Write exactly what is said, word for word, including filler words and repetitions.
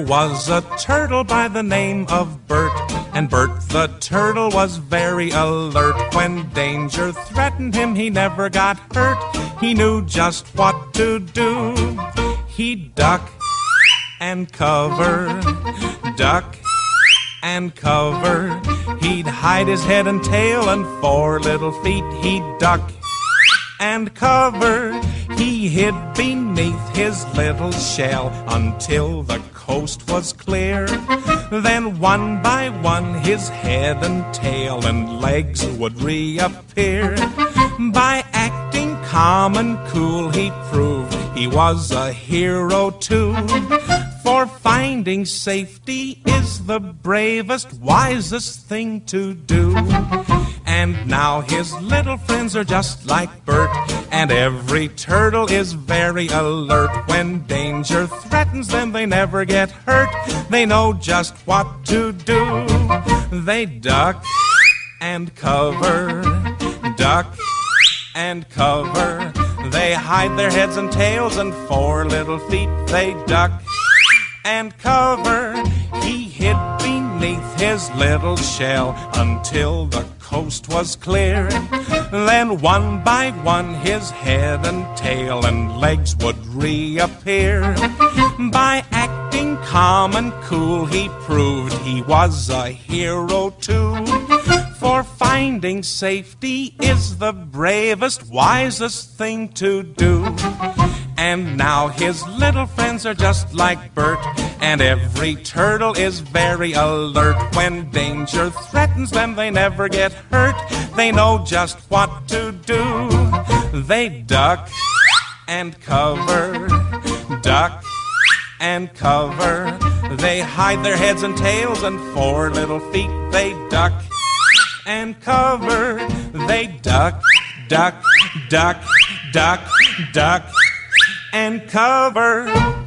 was a turtle by the name of Bert, and Bert the turtle was very alert. When danger threatened him, he never got hurt. He knew just what to do. He'd duck and cover, duck and cover. He'd hide his head and tail and four little feet. He'd duck and cover. He hid beneath his little shell until the coast was clear. Then one by one his head and tail and legs would reappear. By acting calm and cool he proved he was a hero too. For finding safety is the bravest, wisest thing to do. And now his little friends are just like Bert, and every turtle is very alert. When danger threatens them, they never get hurt. They know just what to do. They duck and cover, duck and cover. They hide their heads and tails and four little feet. They duck and cover. He hid beneath his little shell until the coast was clear. Then one by one his head and tail and legs would reappear. By acting calm and cool he proved he was a hero too. For finding safety is the bravest, wisest thing to do. And now his little friends are just like Bert, and every turtle is very alert. When danger threatens them, they never get hurt. They know just what to do. They duck and cover, duck and cover. They hide their heads and tails and four little feet. They duck and cover. They duck, duck, duck, duck, duck and cover.